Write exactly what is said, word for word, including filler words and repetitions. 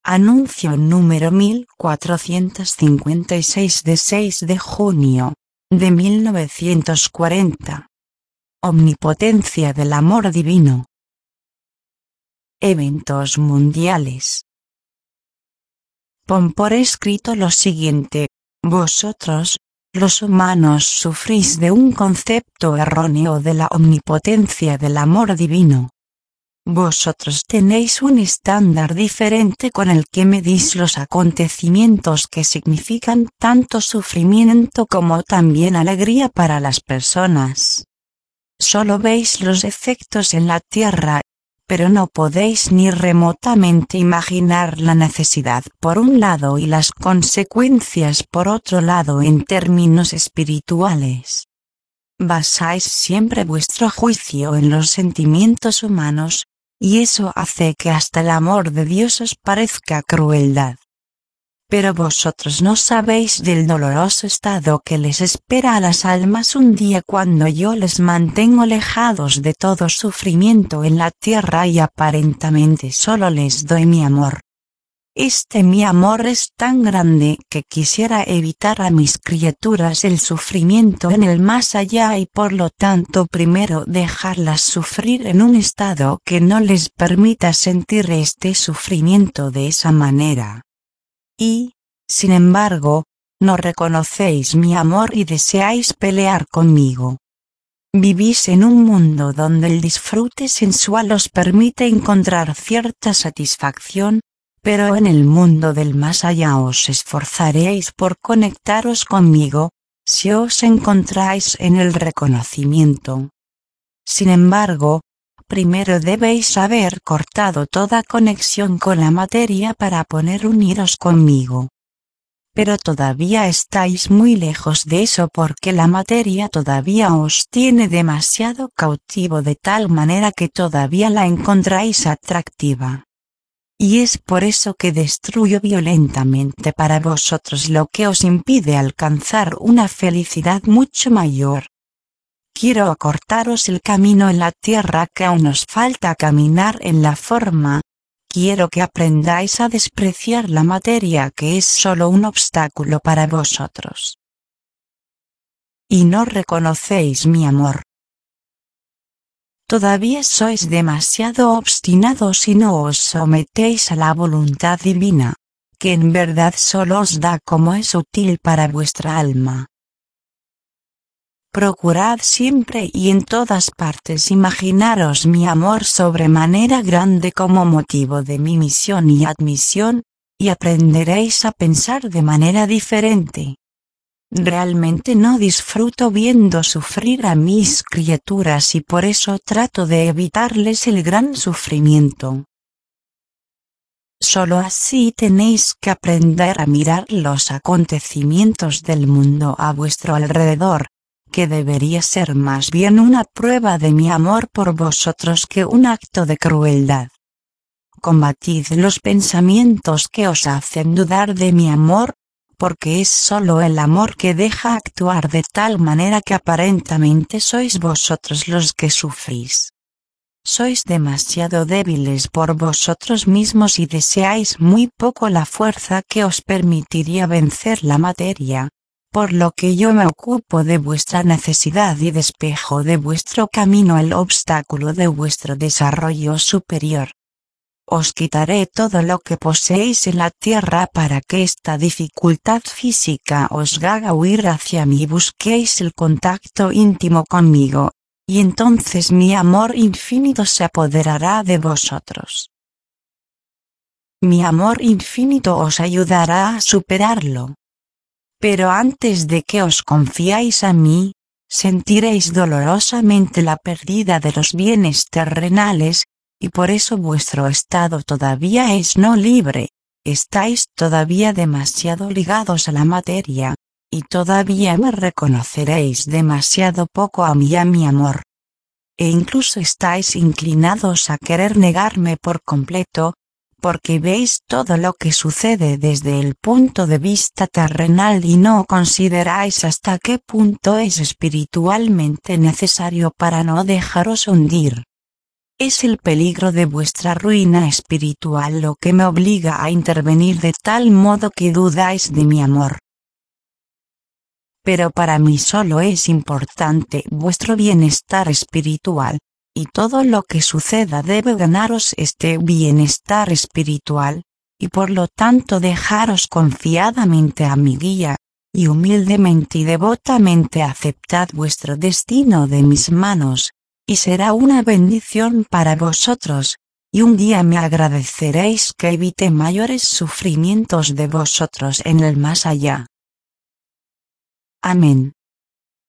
Anuncio número mil cuatrocientos cincuenta y seis de seis de junio de mil novecientos cuarenta. Omnipotencia del amor divino. Eventos mundiales. Pon por escrito lo siguiente: vosotros, los humanos, sufrís de un concepto erróneo de la omnipotencia del amor divino. Vosotros tenéis un estándar diferente con el que medís los acontecimientos que significan tanto sufrimiento como también alegría para las personas. Solo veis los efectos en la tierra, pero no podéis ni remotamente imaginar la necesidad por un lado y las consecuencias por otro lado en términos espirituales. Basáis siempre vuestro juicio en los sentimientos humanos, y eso hace que hasta el amor de Dios os parezca crueldad. Pero vosotros no sabéis del doloroso estado que les espera a las almas un día cuando yo les mantengo alejados de todo sufrimiento en la tierra y aparentemente solo les doy mi amor. Este mi amor es tan grande que quisiera evitar a mis criaturas el sufrimiento en el más allá y por lo tanto primero dejarlas sufrir en un estado que no les permita sentir este sufrimiento de esa manera. Y, sin embargo, no reconocéis mi amor y deseáis pelear conmigo. Vivís en un mundo donde el disfrute sensual os permite encontrar cierta satisfacción, pero en el mundo del más allá os esforzaréis por conectaros conmigo, si os encontráis en el reconocimiento. Sin embargo, primero debéis haber cortado toda conexión con la materia para poder uniros conmigo. Pero todavía estáis muy lejos de eso porque la materia todavía os tiene demasiado cautivo de tal manera que todavía la encontráis atractiva. Y es por eso que destruyo violentamente para vosotros lo que os impide alcanzar una felicidad mucho mayor. Quiero acortaros el camino en la tierra que aún os falta caminar en la forma. Quiero que aprendáis a despreciar la materia que es solo un obstáculo para vosotros. Y no reconocéis mi amor. Todavía sois demasiado obstinados y no os sometéis a la voluntad divina, que en verdad solo os da como es útil para vuestra alma. Procurad siempre y en todas partes imaginaros mi amor sobremanera grande como motivo de mi misión y admisión, y aprenderéis a pensar de manera diferente. Realmente no disfruto viendo sufrir a mis criaturas y por eso trato de evitarles el gran sufrimiento. Solo así tenéis que aprender a mirar los acontecimientos del mundo a vuestro alrededor, que debería ser más bien una prueba de mi amor por vosotros que un acto de crueldad. Combatid los pensamientos que os hacen dudar de mi amor, porque es solo el amor que deja actuar de tal manera que aparentemente sois vosotros los que sufrís. Sois demasiado débiles por vosotros mismos y deseáis muy poco la fuerza que os permitiría vencer la materia, por lo que yo me ocupo de vuestra necesidad y despejo de vuestro camino el obstáculo de vuestro desarrollo superior. Os quitaré todo lo que poseéis en la tierra para que esta dificultad física os haga huir hacia mí y busquéis el contacto íntimo conmigo, y entonces mi amor infinito se apoderará de vosotros. Mi amor infinito os ayudará a superarlo. Pero antes de que os confiáis a mí, sentiréis dolorosamente la pérdida de los bienes terrenales, y por eso vuestro estado todavía es no libre, estáis todavía demasiado ligados a la materia, y todavía me reconoceréis demasiado poco a mí y a mi amor. E incluso estáis inclinados a querer negarme por completo, porque veis todo lo que sucede desde el punto de vista terrenal y no consideráis hasta qué punto es espiritualmente necesario para no dejaros hundir. Es el peligro de vuestra ruina espiritual lo que me obliga a intervenir de tal modo que dudáis de mi amor. Pero para mí solo es importante vuestro bienestar espiritual, y todo lo que suceda debe ganaros este bienestar espiritual, y por lo tanto dejaros confiadamente a mi guía, y humildemente y devotamente aceptad vuestro destino de mis manos, y será una bendición para vosotros, y un día me agradeceréis que evite mayores sufrimientos de vosotros en el más allá. Amén.